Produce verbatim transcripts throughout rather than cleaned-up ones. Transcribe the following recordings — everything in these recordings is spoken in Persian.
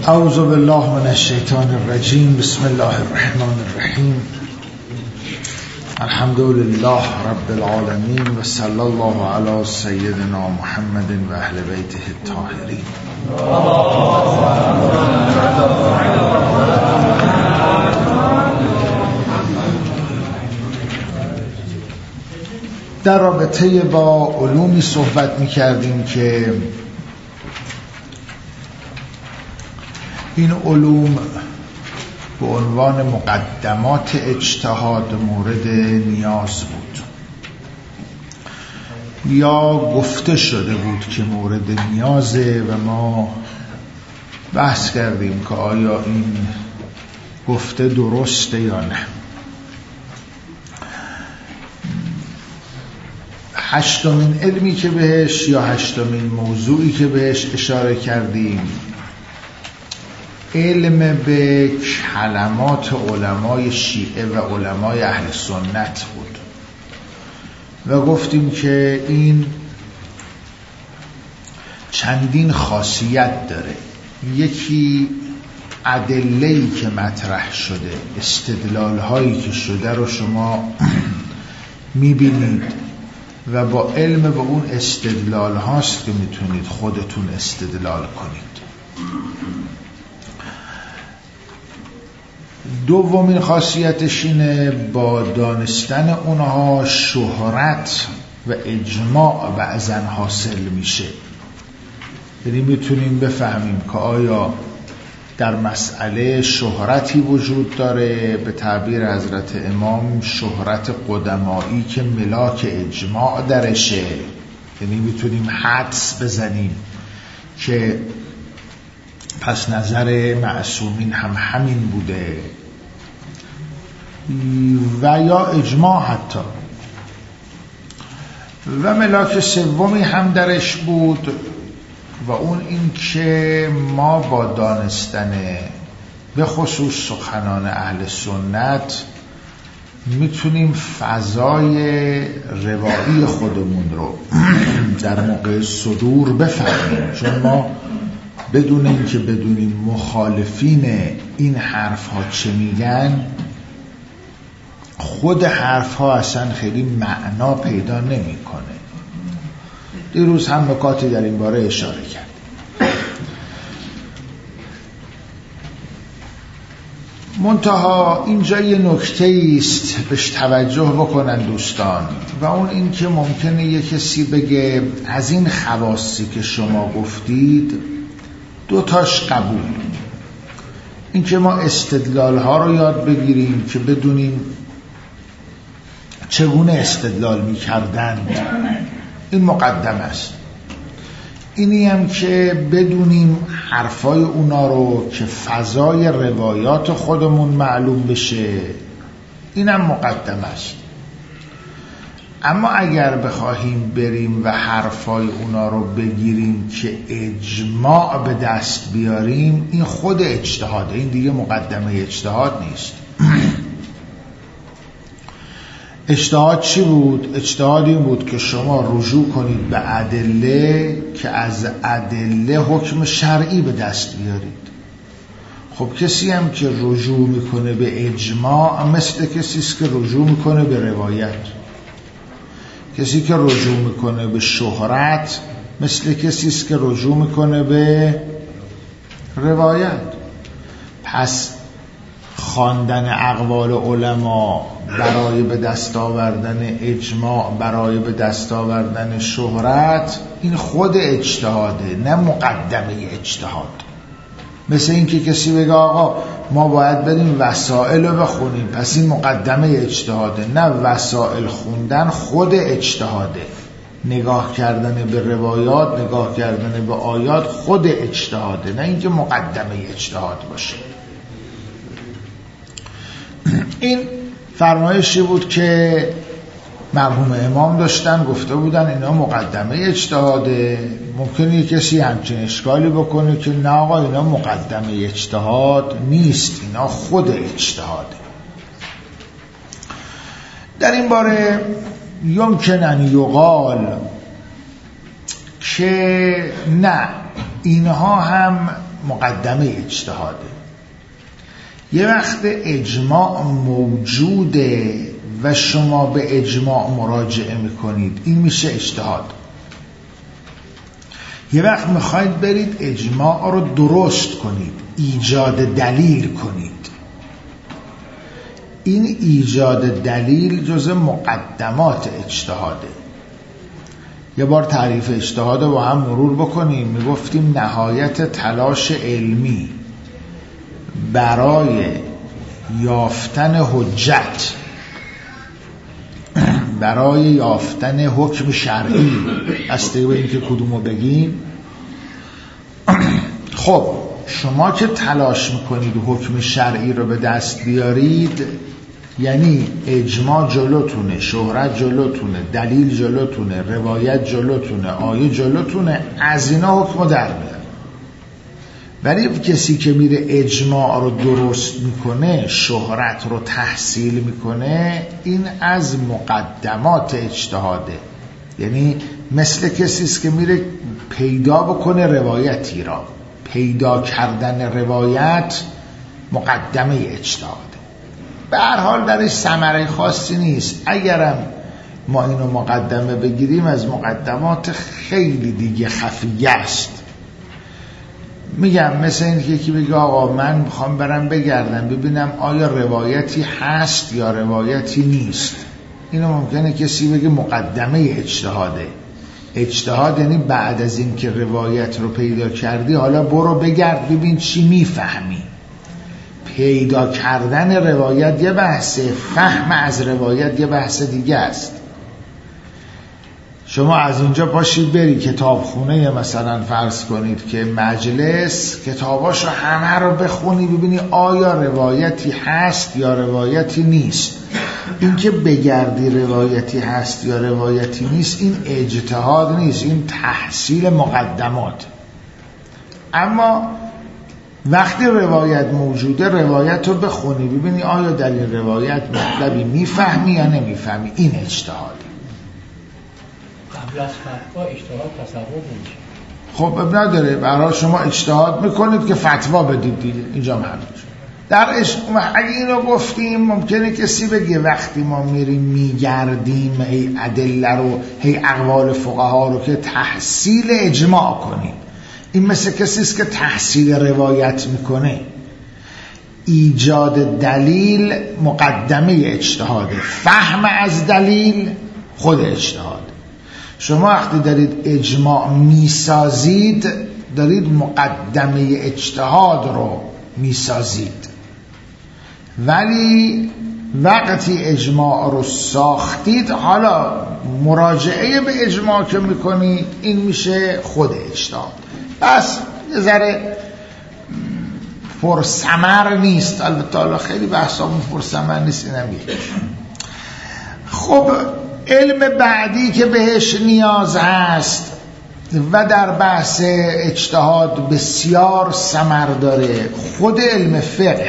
اعوذ بالله من الشیطان الرجیم. بسم الله الرحمن الرحیم. الحمد لله رب العالمین و صلی الله علی سیدنا محمد و اهل بیته الطاهرین. در رابطه با علومی صحبت می کردیم که این علوم به عنوان مقدمات اجتهاد مورد نیاز بود یا گفته شده بود که مورد نیازه و ما بحث کردیم که آیا این گفته درسته یا نه. هشتمین علمی که بهش یا هشتمین موضوعی که بهش اشاره کردیم علم به کلمات علمای شیعه و علمای اهل سنت بود و گفتیم که این چندین خاصیت داره. یکی ادله‌ای که مطرح شده، استدلال هایی که شده رو شما میبینید و با علم به اون استدلال هاست که میتونید خودتون استدلال کنید. دومین خاصیتش اینه با دانستن اونها شهرت و اجماع بعضن حاصل میشه. یعنی میتونیم بفهمیم که آیا در مسئله شهرتی وجود داره، به تعبیر حضرت امام شهرت قدمایی که ملاک اجماع درشه. یعنی میتونیم حدس بزنیم که پس نظر معصومین هم همین بوده و یا اجماع حتی. و ملاک سومی هم درش بود و اون این که ما با دانستن به خصوص سخنان اهل سنت میتونیم فضای روایی خودمون رو در موقع صدور بفهمیم، چون ما بدون اینکه بدونیم مخالفین این حرف ها چه میگن خود حرف ها اصلا خیلی معنا پیدا نمی کنه. دیروز هم نکاتی در این باره اشاره کرد. منتها اینجا یه نکته است بهش توجه بکنن دوستان و اون این که ممکنه یه کسی بگه از این خواصی که شما گفتید دو تاش قبول، این که ما استدلال ها رو یاد بگیریم که بدونیم چگونه استدلال می کردند، این مقدم است. اینی هم که بدونیم حرفای اونا رو که فضای روایات خودمون معلوم بشه، اینم مقدم است. اما اگر بخواهیم بریم و حرفای اونا رو بگیریم که اجماع به دست بیاریم، این خود اجتهاده، این دیگه مقدمه اجتهاد نیست. اجتهاد چی بود؟ اجتهاد این بود که شما رجوع کنید به ادله که از ادله حکم شرعی به دست بیارید. خب کسی هم که رجوع میکنه به اجماع مثل کسی است که رجوع میکنه به روایت. کسی که رجوع میکنه به شهرت مثل کسی است که رجوع میکنه به روایت. پس خواندن اقوال علما برای به دست آوردن اجماع، برای به دست آوردن شهرت، این خود اجتهاده، نه مقدمه اجتهاد. مثل این که کسی بگه آقا ما باید بریم وسائل رو بخونیم، پس این مقدمه اجتهاده. نه، وسائل خوندن خود اجتهاده. نگاه کردن به روایات، نگاه کردن به آیات خود اجتهاده، نه اینکه مقدمه اجتهاد باشه. این فرمایشی بود که مرحوم امام داشتن، گفته بودن اینا مقدمه اجتهاده. ممکنه یک کسی همچین اشکالی بکنه که نه آقا اینا مقدمه اجتهاد نیست، اینا خود اجتهاده. در این باره یمکن ان یقال که نه، اینها هم مقدمه اجتهاده. یه وقت اجماع موجوده و شما به اجماع مراجعه میکنید، این میشه اجتهاد. یه وقت میخواید برید اجماع رو درست کنید، ایجاد دلیل کنید، این ایجاد دلیل جزء مقدمات اجتهاده. یه بار تعریف اجتهاد رو با هم مرور بکنیم. میگفتیم نهایت تلاش علمی برای یافتن حجت، برای یافتن حکم شرعی، از طریق اینکه کدومو بگیم. خب شما که تلاش میکنید حکم شرعی رو به دست بیارید، یعنی اجماع جلوتونه، شهرت جلوتونه، دلیل جلوتونه، روایت جلوتونه، آیه جلوتونه، از اینا حکم در میاد. ولی کسی که میره اجماع رو درست میکنه، شهرت رو تحصیل میکنه، این از مقدمات اجتهاده. یعنی مثل کسیست که میره پیدا بکنه روایتی را. پیدا کردن روایت مقدمه اجتهاده. به هر حال درش ثمره خاصی نیست. اگرم ما اینو مقدمه بگیریم، از مقدمات خیلی دیگه خفیه است. میگم مثل این که یکی بگه آقا من میخوام برم بگردم ببینم آیا روایتی هست یا روایتی نیست. اینو ممکنه کسی بگه مقدمه اجتهاده. اجتهاد یعنی بعد از این که روایت رو پیدا کردی، حالا برو بگرد ببین چی میفهمی. پیدا کردن روایت یه بحثه، فهم از روایت یه بحث دیگه است. شما از اینجا پاشید بری کتابخونه، مثلا فرض کنید که مجلس، کتاباش رو همه رو بخونی ببینی آیا روایتی هست یا روایتی نیست. این که بگردی روایتی هست یا روایتی نیست، این اجتهاد نیست، این تحصیل مقدمات. اما وقتی روایت موجوده، روایت رو بخونی ببینی آیا در این روایت مطلبی میفهمی یا نمیفهمی، این اجتهاد. قبل از فتوا اجتهاد تصور نمیشه. خب اب نداره، برای شما اجتهاد میکنید که فتوا بدید دیگه. اینجا معنیش در اش... اگه اینو گفتیم ممکنه کسی بگه وقتی ما میریم میگردیم هی ادله رو، هی اقوال فقها رو که تحصیل اجماع کنیم، این مثل کسیست که تحصیل روایت میکنه. ایجاد دلیل مقدمه اجتهاده، فهم از دلیل خود اجتهاد. شما وقتی دارید اجماع میسازید، دارید مقدمه اجتهاد رو میسازید. ولی وقتی اجماع رو ساختید، حالا مراجعه به اجماع که میکنید، این میشه خود اجتهاد. بس یه ذره پرثمر نیست. البته حالا خیلی بحثامون پرثمر نیست، اینم یکی. خب علم بعدی که بهش نیاز هست و در بحث اجتهاد بسیار ثمر داره، خود علم فقه.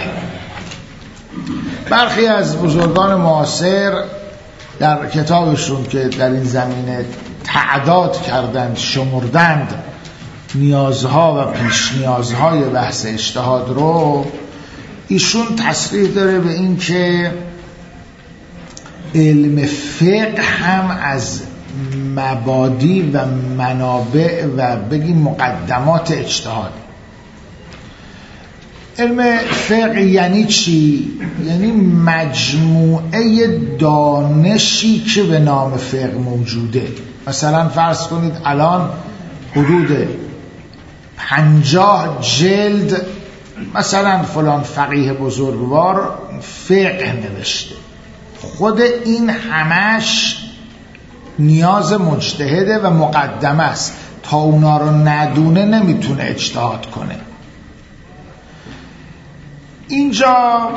برخی از بزرگان معاصر در کتابشون که در این زمینه تعداد کردند، شمردند نیازها و پیش نیازهای بحث اجتهاد رو، ایشون تصریح داره به این که علم فقه هم از مبادی و منابع و بگیم مقدمات اجتهاد. علم فقه یعنی چی؟ یعنی مجموعه دانشی که به نام فقه موجوده. مثلا فرض کنید الان حدود پنجاه جلد مثلا فلان فقیه بزرگوار فقه نوشته. خود این همش نیاز مجتهده و مقدمه است. تا اونا رو ندونه نمیتونه اجتهاد کنه. اینجا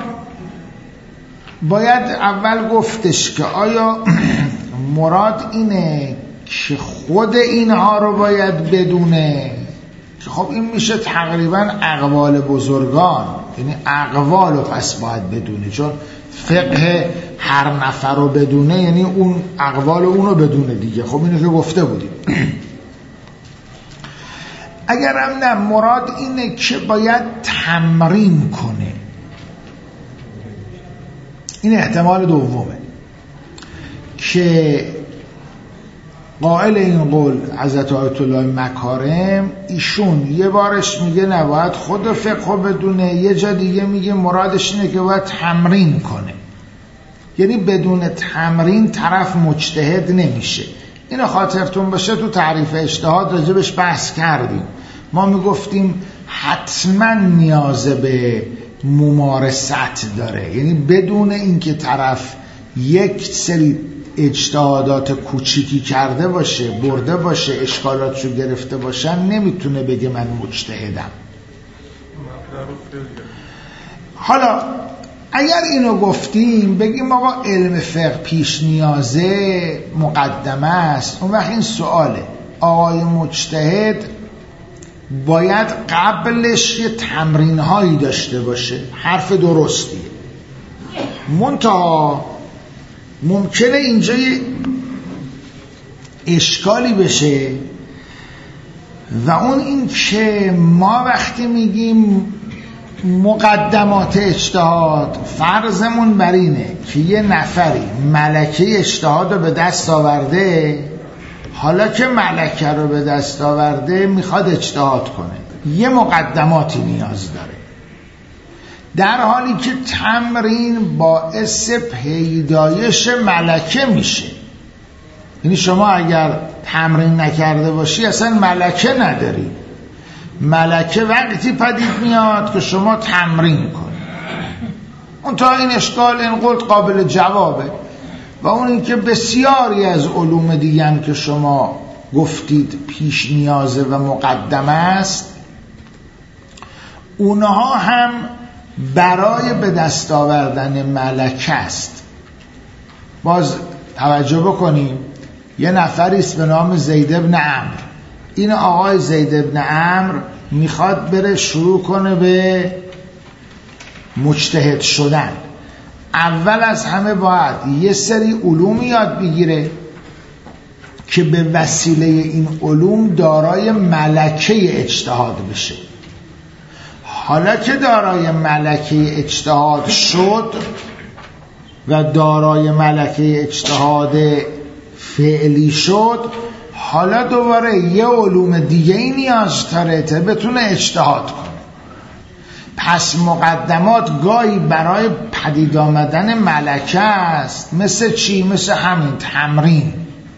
باید اول گفتش که آیا مراد اینه که خود اینها رو باید بدونه، که خب این میشه تقریبا اقوال بزرگان، یعنی اقوال رو پس باید بدونه، چون فقه هر نفر رو بدونه یعنی اون اقوال اون رو بدونه دیگه. خب اینو که گفته بودیم. اگرم نه مراد اینه که باید تمرین کنه. این احتمال دومه که قائل این قول حضرت آیت الله مکارم، ایشون یه بارش میگه نباید خود فقه بدونه، یه جا دیگه میگه مرادش اینه که باید تمرین کنه، یعنی بدون تمرین طرف مجتهد نمیشه. اینو خاطرتون باشه تو تعریف اجتهاد راجبش بحث کردیم. ما میگفتیم حتما نیاز به ممارست داره، یعنی بدون اینکه طرف یک سری اجتهادات کوچیکی کرده باشه، برده باشه، اشکالاتشو گرفته باشن، نمیتونه بگه من مجتهدم. حالا اگر اینو گفتیم بگیم آقا علم فقه پیش نیازه، مقدمه است، اون وقت این سواله آقای مجتهد باید قبلش یه تمرین هایی داشته باشه. حرف درستیه، منتها ممکنه اینجا یه اشکالی بشه و اون این که ما وقتی میگیم مقدمات اجتهاد، فرضمون بر اینه که یه نفری ملکه اجتهاد رو به دست آورده، حالا که ملکه رو به دست آورده میخواد اجتهاد کنه، یه مقدماتی نیاز داره، در حالی که تمرین باعث پیدایش ملکه میشه. یعنی شما اگر تمرین نکرده باشی اصلا ملکه نداری، ملکه وقتی پدید میاد که شما تمرین کنی. اون تا این اشکال این قلت قابل جوابه و اون این که بسیاری از علوم دیگه هم که شما گفتید پیش نیازه و مقدمه است، اونها هم برای به دست آوردن ملکه است. باز توجه بکنیم، یه نفریست به نام زید ابن عمرو. این آقای زید ابن عمرو میخواد بره شروع کنه به مجتهد شدن. اول از همه باید یه سری علوم یاد بگیره که به وسیله این علوم دارای ملکه اجتهاد بشه. حالا که دارای ملکه اجتهاد شد و دارای ملکه اجتهاد فعلی شد، حالا دوباره یه علوم دیگه ای نیاز داره تا بتونه اجتهاد کنه. پس مقدمات گاهی برای پدید آمدن ملکه است. مثل چی؟ مثل همین تمرین.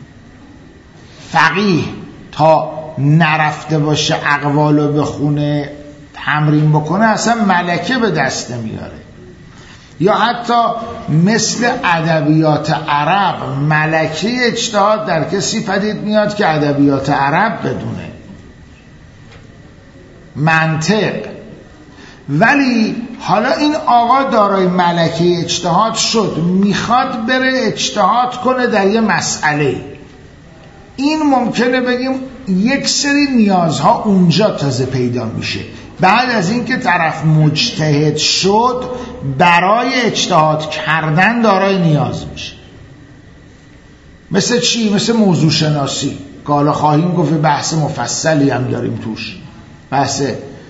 فقیه تا نرفته باشه اقوالو بخونه تمرین بکنه اصلا ملکه به دست نمیاره. یا حتی مثل ادبیات عرب، ملکه اجتهاد در کسی پدید میاد که ادبیات عرب بدونه، منطق. ولی حالا این آقا دارای ملکه اجتهاد شد، میخواد بره اجتهاد کنه در یه مسئله. این ممکنه بگیم یک سری نیازها اونجا تازه پیدا میشه. بعد از این که طرف مجتهد شد، برای اجتهاد کردن دارای نیاز میشه. مثل چی؟ مثل موضوع شناسی که حالا خواهیم گفت، بحث مفصلی هم داریم توش، بحث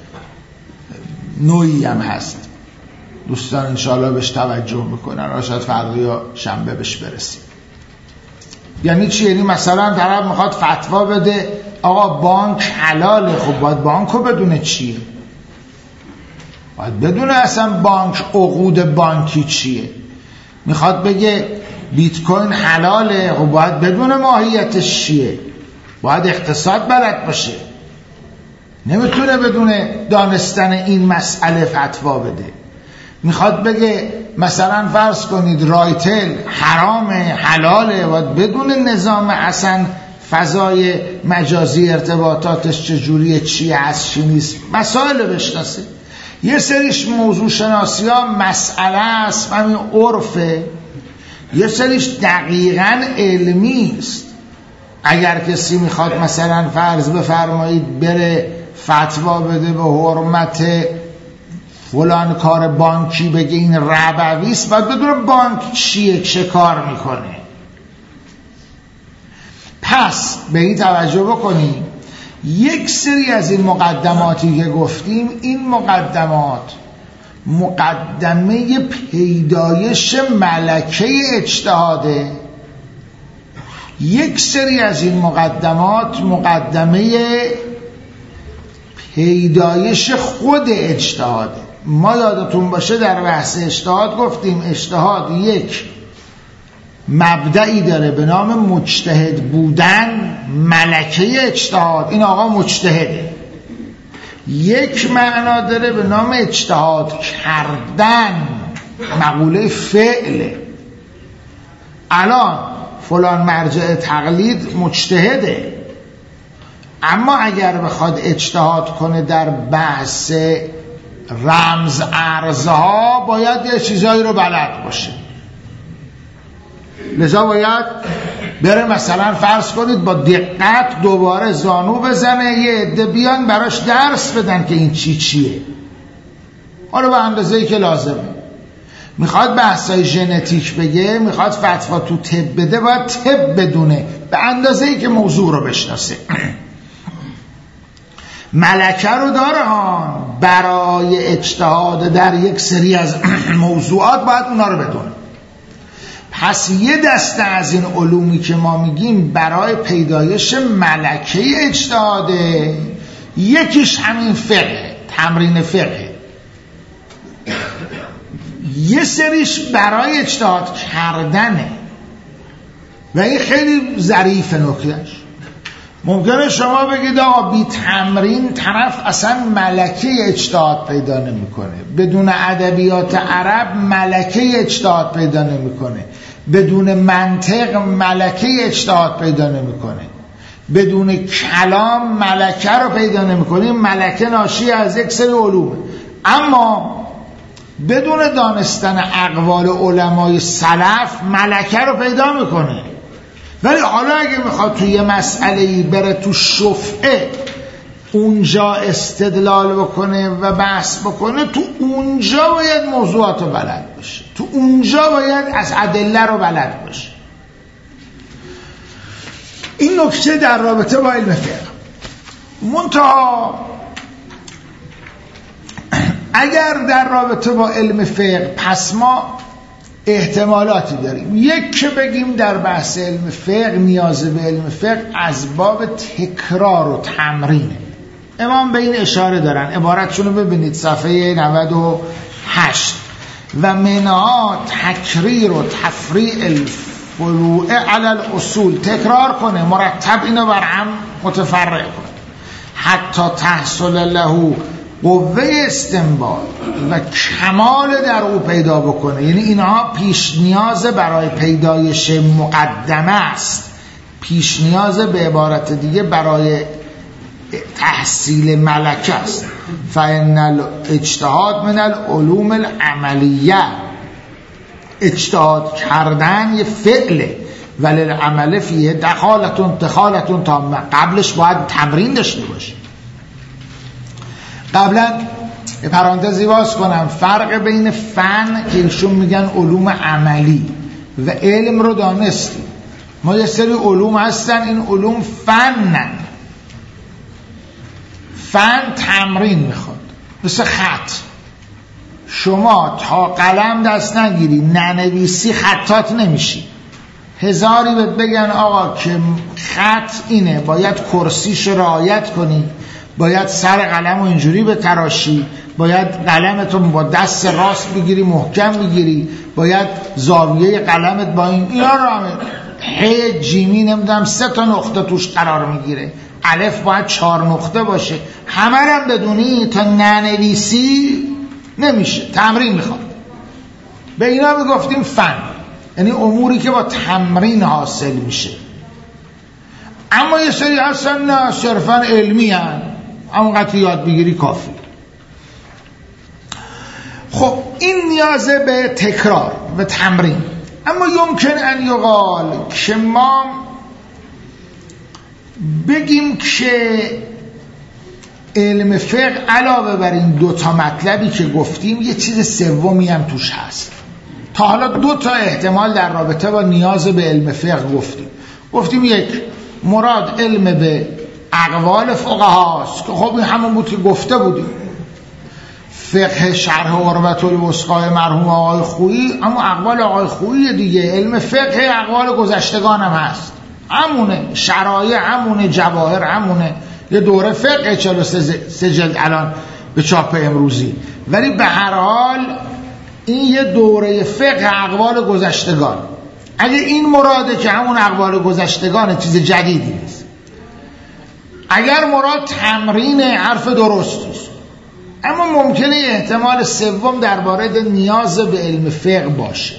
نوعی هم هست، دوستان انشاءالله بهش توجه میکنن، را شاید فردا یا شنبه بهش برسیم. یعنی چی؟ یعنی مثلا طرف میخواد فتوا بده آقا بانک حلاله، خب باید بانکو بدونه چیه، باید بدونه اصلا بانک، عقود بانکی چیه. میخواد بگه بیت کوین حلاله، خب باید بدونه ماهیتش چیه، باید اقتصاد بلد باشه. نمیتونه بدونه دانستن این مسئله فتوا بده. میخواد بگه مثلا فرض کنید رایتل حرامه حلاله، باید بدون نظام اصلا فضای مجازی ارتباطاتش چجوریه، چی هست چی نیست، مسائل بشناسه. یه سریش موضوع شناسی ها مسئله است، همین عرفه. یه سریش دقیقاً علمی است. اگر کسی میخواد مثلا فرض بفرمایید بره فتوا بده به حرمت فلان کار بانکی، بگه این ربوی است، باید بدونه بانک چیه، چه کار میکنه. پس به این توجه بکنیم یک سری از این مقدماتی که گفتیم، این مقدمات مقدمه پیدایش ملکه اجتهاده، یک سری از این مقدمات مقدمه پیدایش خود اجتهاده. ما یادتون باشه در بحث اجتهاد گفتیم اجتهاد یک مبدئی داره به نام مجتهد بودن، ملکه اجتهاد، این آقا مجتهده. یک معنا داره به نام اجتهاد کردن، مقوله فعله. الان فلان مرجع تقلید مجتهده، اما اگر بخواد اجتهاد کنه در بحث رمز ارزها باید یه چیزایی رو بلد باشه، لذا باید بره مثلا فرض کنید با دقت دوباره زانو بزنه، یه عده بیان براش درس بدن که این چی چیه، حالا به اندازه‌ای که لازمه. میخواد بحثای ژنتیک بگه، میخواد فتوا تو طب بده، باید طب بدونه به اندازه‌ای که موضوع رو بشناسه. ملکه رو داره ها، برای اجتهاد در یک سری از موضوعات باید اونا رو بدونه. پس یه دسته از این علومی که ما میگیم برای پیدایش ملکه اجتهاده، یکیش همین فقه، تمرین فقه، یه سریش برای اجتهاد کردنه و این خیلی ظریف نکتهش. ممکنه شما بگید آقا بی تمرین طرف اصلا ملکه اجتهاد پیدا نمیکنه، بدون ادبیات عرب ملکه اجتهاد پیدا نمیکنه، بدون منطق ملکه اجتهاد پیدا نمیکنه، بدون کلام ملکه رو پیدا نمیکنه. ملکه ناشی از یک سری علومه، اما بدون دانستن اقوال علمای سلف ملکه رو پیدا میکنه. ولی حالا اگه میخواد توی یه مسئله‌ای بره تو شفعه، اونجا استدلال بکنه و بحث بکنه، تو اونجا باید موضوعات رو بلد باشه، تو اونجا باید از ادله رو بلد باشه. این نکته در رابطه با علم فقه. منتها اگر در رابطه با علم فقه، پس ما احتمالاتی داریم. یک که بگیم در بحث علم فقه نیاز به علم فقه از باب تکرار و تمرینه. امام به این اشاره دارن، عبارتشون رو ببینید صفحه نود و هشت: و منها تکریر و تفریع الفروع علی الاصول، تکرار کنه، مرتب اینو بر هم متفرع کنه، حتی تحصل له قوه استنباط و کمال در او پیدا بکنه. یعنی اینها پیش نیاز برای پیدایش مقدمه است، پیش نیاز به عبارت دیگه برای تحصیل ملکه است. فإن الاجتهاد من العلوم العملیه، اجتهاد کردن یه فعله، ولی العمل فیه دخالتون دخالتون تامه، قبلش باید تمرین داشته باشه. قبلا پرانتزی باز کنم، فرق بین فن که ایشون میگن علوم عملی و علم رو دانستیم. ما یه سری علوم هستن، این علوم فنن. فن تمرین میخواد، مثل خط. شما تا قلم دست نگیری ننویسی خطات نمیشی. هزاری بهت بگن آقا که خط اینه، باید کرسیش رعایت کنی، باید سر قلم رو اینجوری بتراشی، باید قلمتو با دست راست بگیری محکم بگیری، باید زاویه قلمت با این اینا رو همه هی جیمی نمیدونم سه تا نقطه توش قرار میگیره، الف باید چهار نقطه باشه، همه رو بدونی تا ننویسی نمیشه، تمرین میخواد. به اینا میگفتیم فن، یعنی اموری که با تمرین حاصل میشه. اما یه سری هستن نه، صرفا علمی هن، همونقدر یاد بگیری کافی. خب این نیازه به تکرار و تمرین. اما یمکن ان یقال که ما بگیم که علم فقه علاوه بر این دوتا مطلبی که گفتیم یه چیز سومی هم توش هست. تا حالا دو تا احتمال در رابطه با نیاز به علم فقه گفتیم. گفتیم یک، مراد علم به اقوال فقهاست که خب این همون بود که گفته بودیم. فقه شرح قربت الوثقای مرحوم آقای خویی اما اقوال آقای خویی دیگه. علم فقه اقوال گذشتگان هم هست، همونه. شرایع همونه، جواهر همونه. یه دوره فقه چهل و سه جلد الان به چاپ امروزی، ولی به هر حال این یه دوره فقه اقوال گذشتگان. اگه این مراده که همون اقوال گذشتگان، چیز جدیدی نیست. اگر مراد تمرین حرف درست است، اما ممکنه احتمال سوم درباره نیاز به علم فقه باشه.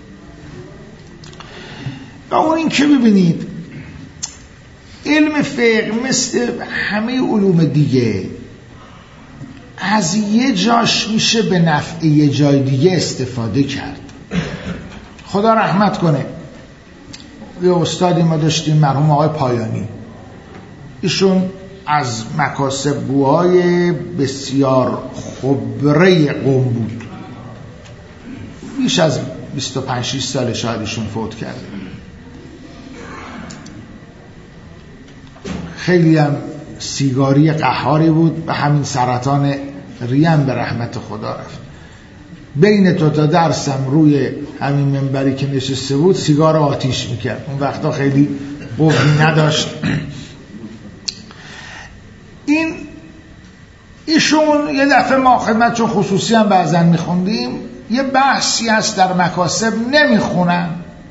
و اون این که ببینید علم فقه مثل همه علوم دیگه از یه جاش میشه به نفع یه جای دیگه استفاده کرد. خدا رحمت کنه، یه استادی ما داشتیم مرحوم آقای پایانی، ایشون از مکاسبگوهای بسیار خبره قوم بود. بیش از بیست و پنج شش سال شاید ایشون فوت کرده. خیلی هم سیگاری قهاری بود و همین سرطان ریم به رحمت خدا رفت. بین تو تا درسم روی همین منبری که نشسته بود سیگار آتیش میکرد. اون وقتا خیلی قوی نداشت. این ایشون یه دفعه ما خدمت چون خصوصی هم بعضن میخوندیم، یه بحثی هست در مکاسب نمیخونن،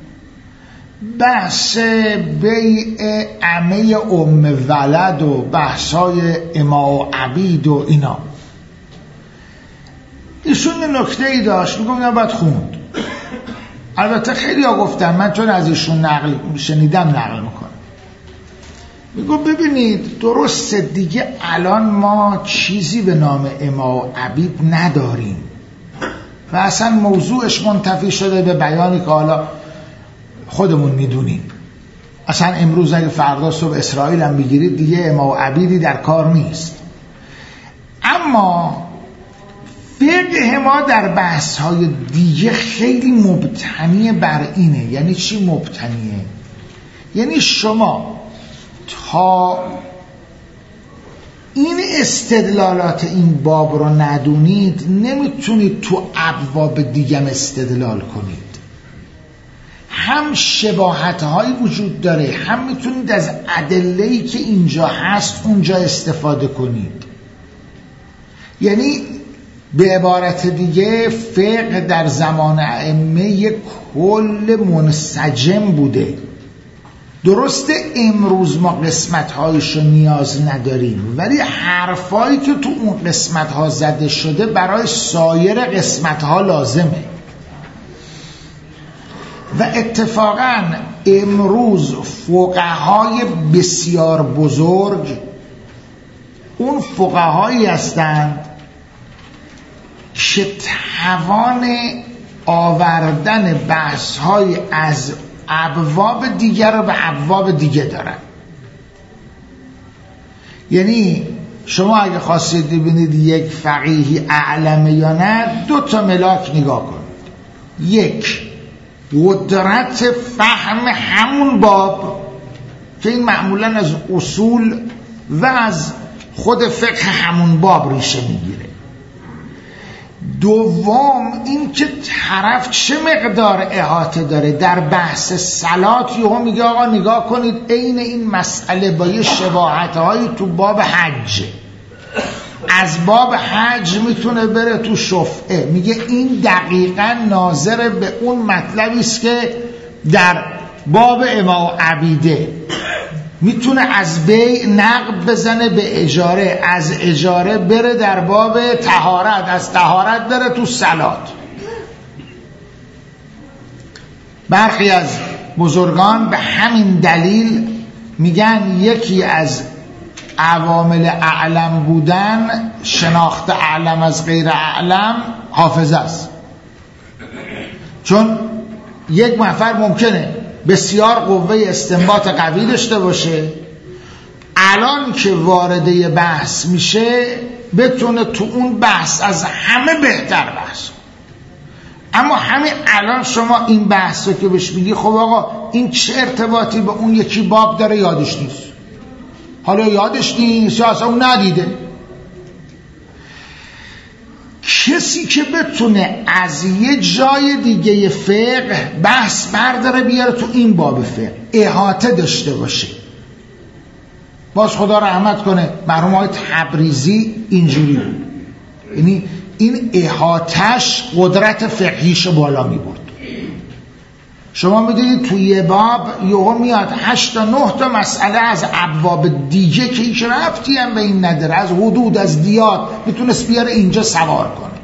بحث بیع عمه ام ولد و بحثای اما و عبید و اینا. ایشون نکته ای داشت، میگم اینا باید خوند. البته خیلی ها گفتن، من چون از ایشون نقل شنیدم نقل میکنم. میگم ببینید درسته دیگه الان ما چیزی به نام اما و عبید نداریم و اصلا موضوعش منتفی شده به بیانی که حالا خودمون میدونیم. اصلا امروز اگه فردا صبح اسرائیل هم بگیرید دیگه اما و عبیدی در کار نیست. اما فقه ما در بحث های دیگه خیلی مبتنی بر اینه. یعنی چی مبتنیه؟ یعنی شما تا این استدلالات این باب رو ندونید نمیتونید تو ابواب دیگه استدلال کنید. هم شباهت هایی وجود داره، هم میتونید از ادله‌ای که اینجا هست اونجا استفاده کنید. یعنی به عبارت دیگه فقه در زمان ائمه یک کل منسجم بوده. درسته امروز ما قسمت‌هایش رو نیاز نداریم، ولی حرفایی که تو اون قسمت‌ها زده شده برای سایر قسمت‌ها لازمه. و اتفاقاً امروز فقهای بسیار بزرگ اون فقهایی هستند که توان آوردن بحث‌های از ابواب دیگر رو به ابواب دیگه دارن. یعنی شما اگه خواستید ببینید یک فقیهی اعلمه یا نه، دو تا ملاک نگاه کنید. یک، قدرت فهم همون باب که این معمولا از اصول و از خود فقه همون باب ریشه میگیره. دوم این که طرف چه مقدار احاطه داره. در بحث صلات یهو میگه آقا نگاه کنید عین این مسئله با یه شباهت‌هایی تو باب حج، از باب حج میتونه بره تو شفعه. میگه این دقیقاً ناظر به اون مطلبی است که در باب اما و عبیده. میتونه از بیع نقد بزنه به اجاره، از اجاره بره در باب طهارت، از طهارت بره تو صلات. برخی از بزرگان به همین دلیل میگن یکی از عوامل اعلم بودن، شناخت اعلم از غیر اعلم، حافظه است. چون یک نفر ممکنه بسیار قوه استنباط قوی داشته باشه، الان که وارده بحث میشه بتونه تو اون بحث از همه بهتر بحث. اما همین الان شما این بحث رو که بهش میگی خب آقا این چه ارتباطی به اون یکی باب داره، یادش نیست. حالا یادش نیست یا اصلا اون ندیده. کسی که بتونه از یه جای دیگه فقه بحث برداره بیاره تو این باب فقه، احاطه داشته باشه. باز خدا رحمت کنه مرحوم آقای تبریزی اینجوری بود، یعنی این احاطه‌اش قدرت فقهیش بالا می برد. شما میدونید توی یه باب یهو میاد هشت تا نه تا مسئله از ابواب دیگه که هیچ ربطی هم به این نداره، از حدود، از دیات، میتونست بیاره اینجا سوار کنه.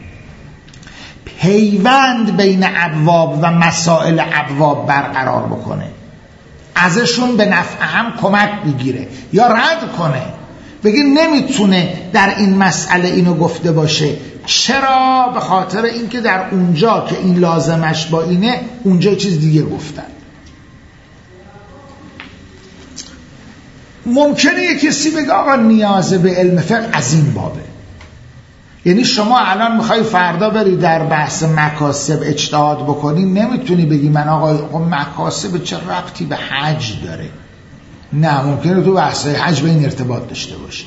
پیوند بین ابواب و مسائل ابواب برقرار بکنه، ازشون به نفع هم کمک بگیره یا رد کنه، بگه نمیتونه در این مسئله اینو گفته باشه. چرا؟ به خاطر اینکه در اونجا که این لازمش با اینه اونجا چیز دیگه گفتن. ممکنه یه کسی بگه آقا نیاز به علم فقه از این بابه، یعنی شما الان میخوای فردا بری در بحث مکاسب اجتهاد بکنی، نمیتونی بگی من آقا مکاسب چه ربطی به حج داره. نه، ممکنه تو بحث حج به این ارتباط داشته باشه.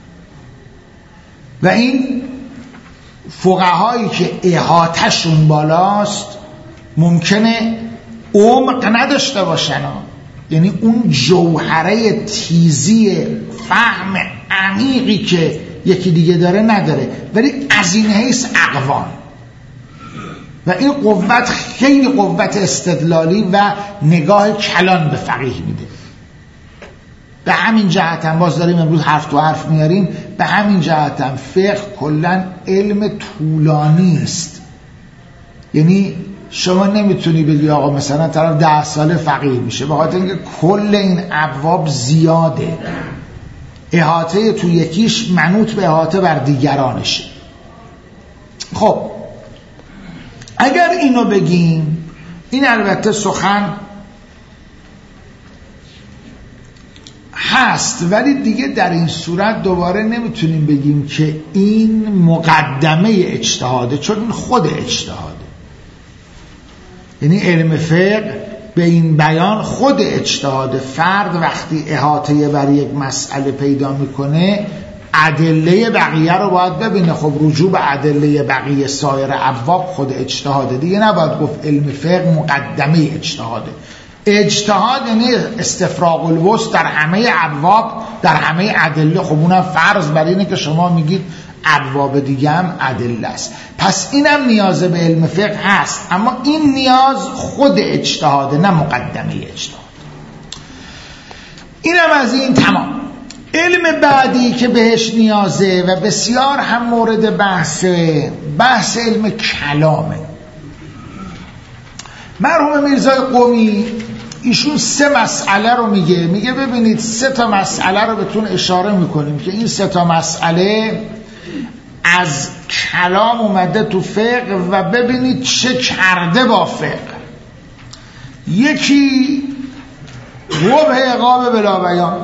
و این فقهایی که احاطه‌شون بالاست ممکنه عمق نداشته باشن، یعنی اون جوهره تیزی فهم عمیقی که یکی دیگه داره نداره، ولی از این حیث اقوام. و این قوت خیلی قوت استدلالی و نگاه کلان به فقیه میده. به همین جهت هم باز داریم امروز حرف تو حرف میاریم، به همین جهت هم فقه کلن علم طولانی است. یعنی شما نمیتونی بگی آقا مثلا طرف ده ساله فقیه میشه، به خاطر اینکه کل این ابواب زیاده، احاطه تو یکیش منوط به احاطه بر دیگرانشه. خب اگر اینو بگیم، این البته سخن هست، ولی دیگه در این صورت دوباره نمیتونیم بگیم که این مقدمه اجتهاده، چون این خود اجتهاده. یعنی علم فقه به این بیان خود اجتهاده. فرد وقتی احاطه بر یک مسئله پیدا میکنه، ادله بقیه رو باید ببینه. خب رجوع به ادله بقیه سایر ابواب خود اجتهاده دیگه، نباید گفت علم فقه مقدمه اجتهاده. اجتهاد یعنی استفراغ الوسط در همه ابواب، در همه ادله. خب اونم فرض بر اینه که شما میگید ابواب دیگه هم ادله است، پس اینم نیاز به علم فقه هست، اما این نیاز خود اجتهاده، نه مقدمه اجتهاد. اینم از این تمام. علم بعدی که بهش نیازه و بسیار هم مورد بحثه، بحث علم کلامه. مرحوم میرزای قمی ایشون سه مسئله رو میگه، میگه ببینید سه تا مسئله رو بهتون اشاره میکنیم که این سه تا مسئله از کلام اومده تو فقه و ببینید چه کرده با فقه. یکی قبح عقاب بلا بیان.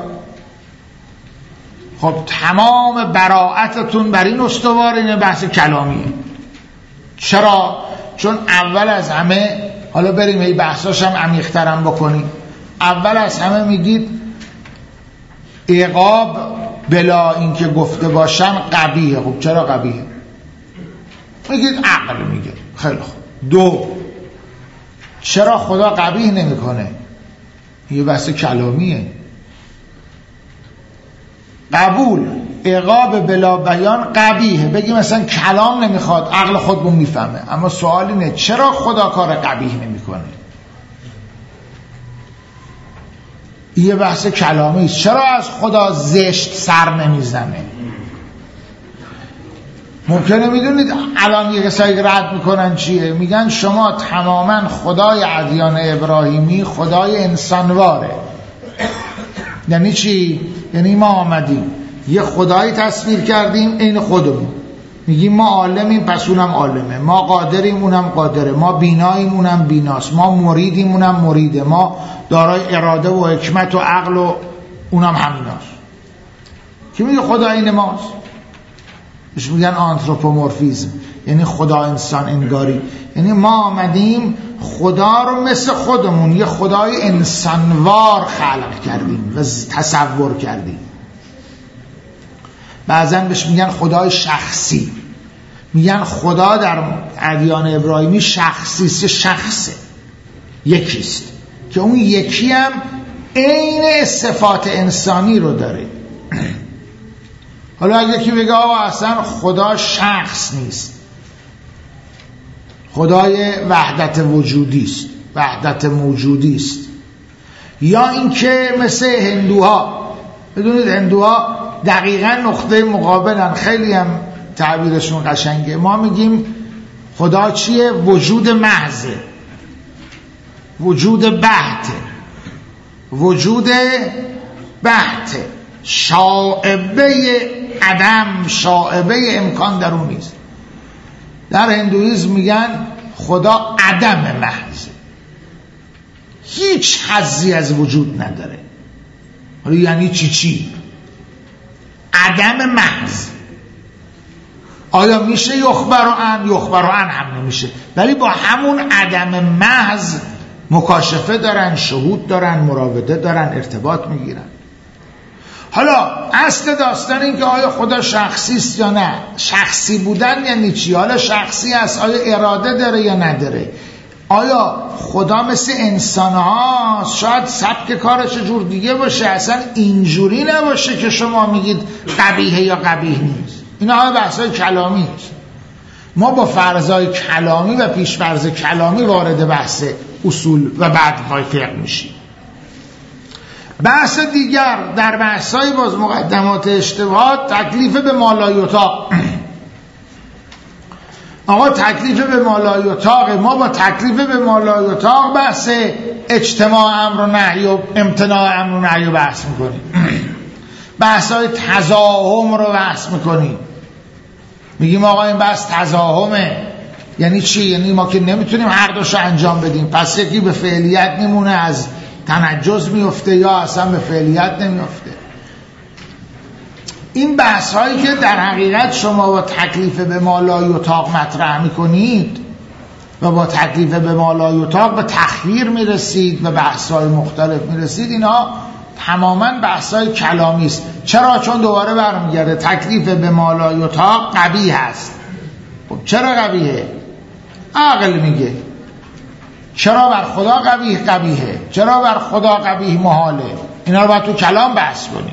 خب تمام براعتتون بر این استوار، اینه بحث کلامیه. چرا؟ چون اول از همه، حالا بریم این بحثاش هم عمیق‌ترم بکنیم، اول از همه میگید عقاب بلا اینکه گفته باشن قبیحه. خب چرا قبیحه؟ میگید عقل میگه. خیلی خوب. دو، چرا خدا قبیح نمیکنه؟ یه بحث کلامیه. قبول، عقاب بلا بیان قبیحه، بگیم مثلا کلام نمیخواد، عقل خودمون میفهمه، اما سوال اینه چرا خدا کار قبیح نمیکنه؟ یه بحث کلامی است. چرا از خدا زشت سر نمیزنه؟ ممکنه میدونید الان یه کسایی رد میکنن چیه؟ میگن شما تماما خدای ادیان ابراهیمی خدای انسانواره. یعنی چی؟ یعنی ما آمدیم یه خدایی تصویر کردیم عین خودمون، میگیم ما عالمیم پس اونم عالمه، ما قادریم اونم قادره، ما بیناییم اونم بیناست، ما مریدیم اونم مریده، ما دارای اراده و حکمت و عقل و اونم همیناست. کی میگه خدا این ماست؟ بهش میگن آنتروپومورفیزم، یعنی خدا انسان انگاری. یعنی ما آمدیم خدا رو مثل خودمون یه خدای انسانوار خلق کردیم و تصور کردیم. بعضن بهش میگن خدای شخصی. میگن خدا در ادیان ابراهیمی شخصی است، شخصه، یکیست که اون یکی هم عین صفات انسانی رو داره. حالا اگه کی بگه آقا اصلا خدا شخص نیست، خدای وحدت وجودی است، وحدت موجودی است، یا اینکه مثل هندوها، بدونید هندوها دقیقاً نقطه مقابلن، خیلی هم تعبیرشون قشنگه. ما میگیم خدا چیه؟ وجود محضه، وجود بحته، وجود بحته، شائبه عدم، شائبه امکان در اون نیست. در هندویسم میگن خدا عدم محضه، هیچ حظی از وجود نداره. حالا یعنی چی چی؟ عدم محض. آیا میشه یخبر و ان؟ یخبر و ان هم نمیشه، ولی با همون عدم محض مکاشفه دارن، شهود دارن، مراوده دارن، ارتباط میگیرن. حالا اصل داستان این که آیا خدا شخصی است یا نه. شخصی بودن یعنی چی؟ حالا شخصی است، آیا اراده داره یا نداره؟ آیا خدا مثل انسان هاست؟ شاید سبک کارش جور دیگه باشه، اصلا اینجوری نباشه که شما میگید قبیحه یا قبیح نیست. اینا همه بحثای کلامی است. ما با فرضای کلامی و پیش‌فرض کلامی وارد بحث اصول و بعد فقه میشیم. بحث دیگر در بحثای باز مقدمات اشتباهات، تکلیف به ما لا یطاق. آقا تکلیف به ما لا یطاق، ما با تکلیف به ما لا یطاق بحث اجتماع امر و نهی و امتناع امر و نهی رو بحث میکنیم. بحثای تزاحم رو بحث میکنیم. میگیم آقا این بحث تزاحمه. یعنی چی؟ یعنی ما که نمیتونیم هر دوشو انجام بدیم، پس یکی به فعلیت میمونه از تنجز میفته یا اصلا به فعلیت نمیفته. این بحث هایی که در حقیقت شما با تکلیف به ما لا یطاق مطرح میکنید و با تکلیف به ما لا یطاق به تخییر میرسید و بحث های مختلف میرسید، اینا تماما بحث های کلامی است. چرا؟ چون دوباره برمیگرده تکلیف به ما لا یطاق قبیح هست. خب چرا قبیحه؟ عقل میگه. چرا بر خدا قبیح قبیحه؟ چرا بر خدا قبیح محاله؟ اینا رو باید تو کلام بحث کنیم.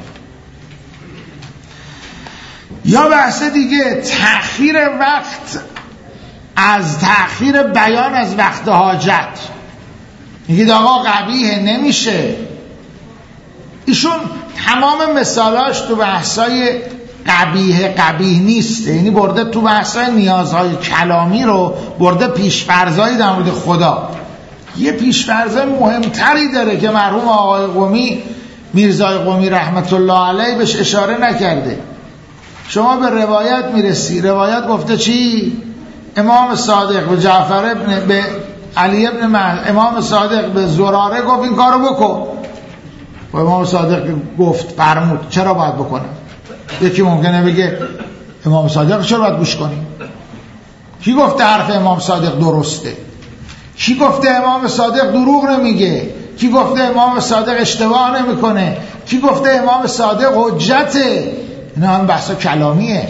یا بحث دیگه تأخیر وقت از تأخیر بیان از وقت حاجت. میگید آقا قبیحه، نمیشه. ایشون تمام مثالاش تو بحثای قبیح قبیح نیست، یعنی برده تو بحثای نیازهای کلامی رو برده پیش‌فرضایی در مورد خدا. یه پیش‌فرض مهمتری داره که مرحوم آقای قمی، میرزای قمی رحمت الله علیه بهش اشاره نکرده. شما به روایت میرسی، روایت گفته چی؟ امام صادق به جعفر ابن به علی ابن مهدی، امام صادق به زراره گفت این کارو بکن. و امام صادق گفت فرمود. چرا باید بکنم؟ یکی ممکنه بگه امام صادق چرا باید گوش کنیم؟ کی گفته حرف امام صادق درسته؟ کی گفته امام صادق دروغ نمیگه؟ کی گفته امام صادق اشتباه نمیکنه؟ کی گفته امام صادق حجته؟ اینا هم بحثا کلامیه.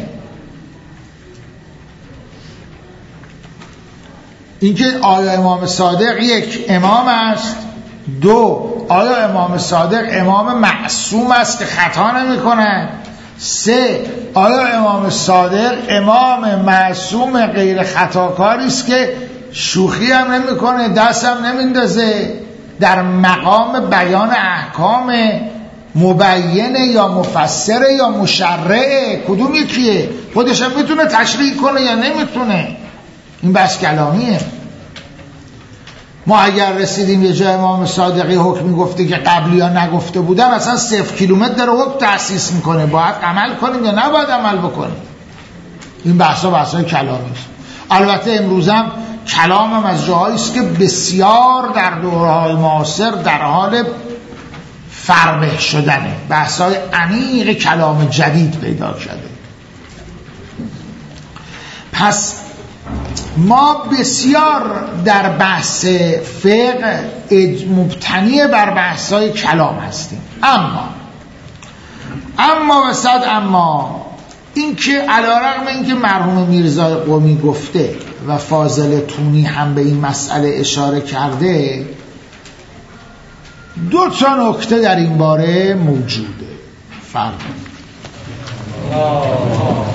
اینکه آیا امام صادق یک امام است؟ دو، آیا امام صادق امام معصوم است که خطا نمیکنه؟ سه، آیا امام صادق امام معصوم غیر خطاکاری است که شوخی هم نمیکنه، دست هم نمیندازه، در مقام بیان احکام مبینه یا مفسره یا مشرعه؟ کدوم یکیه؟ خودش هم میتونه تشریح کنه یا نمیتونه؟ این بحث کلامیه. ما اگر رسیدیم یه جای امام صادقی حکمی گفته که قبلی ها نگفته بودن، اصلا صفر کیلومتر در حکم تأسیس میکنه، باید عمل کنیم یا نباید عمل بکنیم؟ این بحثا بحثای کلامی است. البته امروز هم کلام هم از جاهایی است که بسیار در دورهای معاصر در حال فربه شدنه، بحثای عمیق کلام جدید پیدا کرده. پس ما بسیار در بحث فقه مبتنی بر بحثای کلام هستیم. اما اما و صد اما این که علیرغم اینکه مرحوم میرزا قمی گفته و فاضل تونی هم به این مسئله اشاره کرده، دو تا نکته در این باره موجوده. فرمایید.